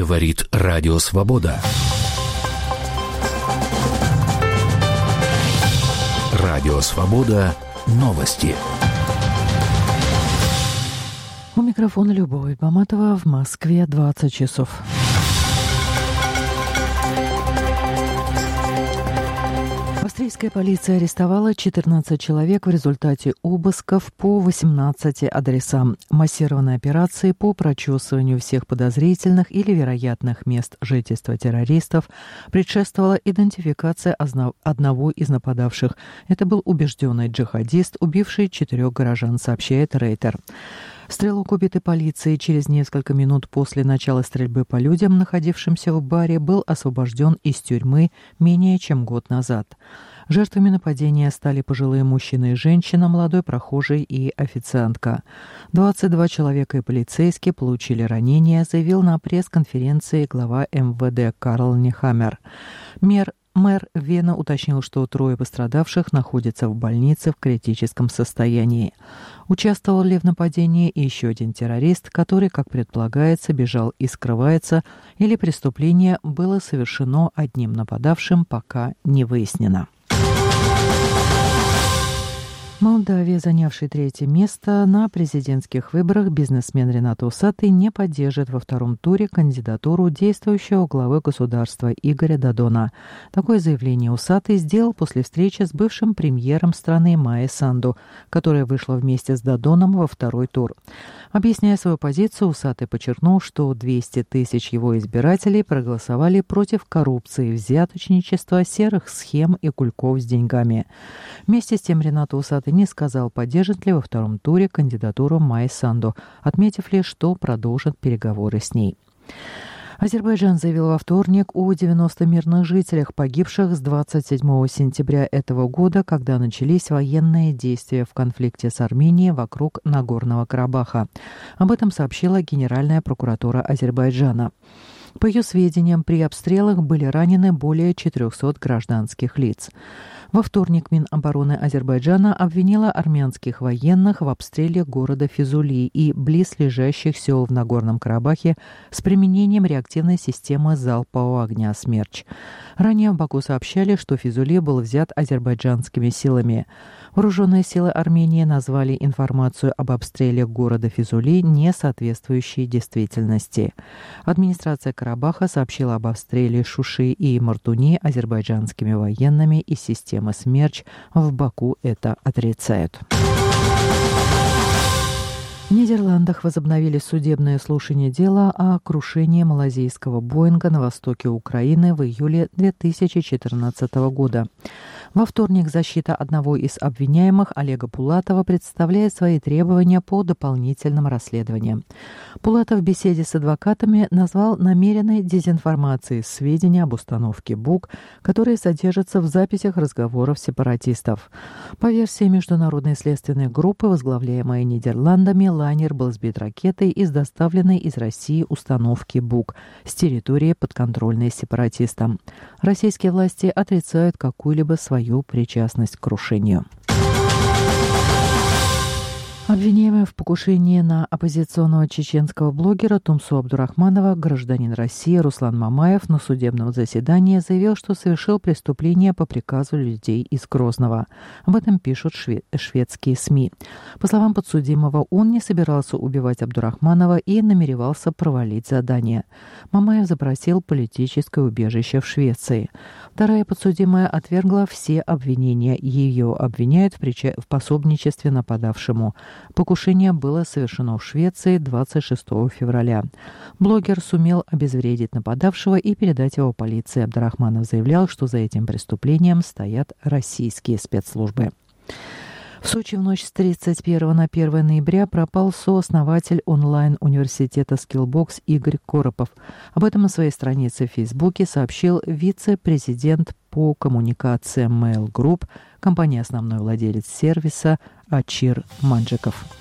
Говорит Радио Свобода. Радио Свобода. Новости. У микрофона Любовь Баматова. В Москве 20 часов. Австрийская полиция арестовала 14 человек в результате обысков по 18 адресам. Массированной операции по прочесыванию всех подозрительных или вероятных мест жительства террористов предшествовала идентификация одного из нападавших. Это был убежденный джихадист, убивший 4 горожан, сообщает Рейтер. Стрелок, убитый полицией через несколько минут после начала стрельбы по людям, находившимся в баре, был освобожден из тюрьмы менее чем год назад. Жертвами нападения стали пожилые мужчина и женщина, молодой прохожий и официантка. 22 человека и полицейские получили ранения, заявил на пресс-конференции глава МВД Карл Нехаммер. Мэр Вена уточнил, что 3 пострадавших находятся в больнице в критическом состоянии. Участвовал ли в нападении и еще один террорист, который, как предполагается, бежал и скрывается, или преступление было совершено одним нападавшим, пока не выяснено. Молдавия, занявший 3-е место на президентских выборах, бизнесмен Ренат Усатый не поддержит во 2-м туре кандидатуру действующего главы государства Игоря Додона. Такое заявление Усатый сделал после встречи с бывшим премьером страны Майей Санду, которая вышла вместе с Додоном во 2-й тур. Объясняя свою позицию, Усатый подчеркнул, что 200 тысяч его избирателей проголосовали против коррупции, взяточничества, серых схем и кульков с деньгами. Вместе с тем Ренат Усатый не сказал, поддержит ли во 2-м туре кандидатуру Майи Санду, отметив лишь, что продолжит переговоры с ней. Азербайджан заявил во вторник о 90 мирных жителях, погибших с 27 сентября этого года, когда начались военные действия в конфликте с Арменией вокруг Нагорного Карабаха. Об этом сообщила Генеральная прокуратура Азербайджана. По ее сведениям, при обстрелах были ранены более 400 гражданских лиц. Во вторник Минобороны Азербайджана обвинила армянских военных в обстреле города Физули и близлежащих сел в Нагорном Карабахе с применением реактивной системы залпового огня «Смерч». Ранее в Баку сообщали, что Физули был взят азербайджанскими силами. Вооруженные силы Армении назвали информацию об обстреле города Физули не соответствующей действительности. Администрация Карабаха сообщила об обстреле Шуши и Мартуни азербайджанскими военными из системы «Смерч». В Баку это отрицают. В Нидерландах возобновили судебное слушание дела о крушении малазийского Боинга на востоке Украины в июле 2014 года. Во вторник защита одного из обвиняемых, Олега Пулатова, представляет свои требования по дополнительным расследованиям. Пулатов в беседе с адвокатами назвал намеренной дезинформацией сведения об установке БУК, которые содержатся в записях разговоров сепаратистов. По версии международной следственной группы, возглавляемой Нидерландами, лайнер был сбит ракетой из доставленной из России установки БУК с территории, подконтрольной сепаратистам. Российские власти отрицают какую-либо свою причастность к крушению. Обвиняемый в покушении на оппозиционного чеченского блогера Тумсу Абдурахманова гражданин России Руслан Мамаев на судебном заседании заявил, что совершил преступление по приказу людей из Грозного. Об этом пишут шведские СМИ. По словам подсудимого, он не собирался убивать Абдурахманова и намеревался провалить задание. Мамаев запросил политическое убежище в Швеции. Вторая подсудимая отвергла все обвинения. Ее обвиняют в пособничестве нападавшему. Покушение было совершено в Швеции 26 февраля. Блогер сумел обезвредить нападавшего и передать его полиции. Абдурахманов заявлял, что за этим преступлением стоят российские спецслужбы. В Сочи в ночь с 31 на 1 ноября пропал сооснователь онлайн-университета Skillbox Игорь Коропов. Об этом на своей странице в Фейсбуке сообщил вице-президент по коммуникациям Mail Group, компания основной владелец сервиса Ачир Манджиков.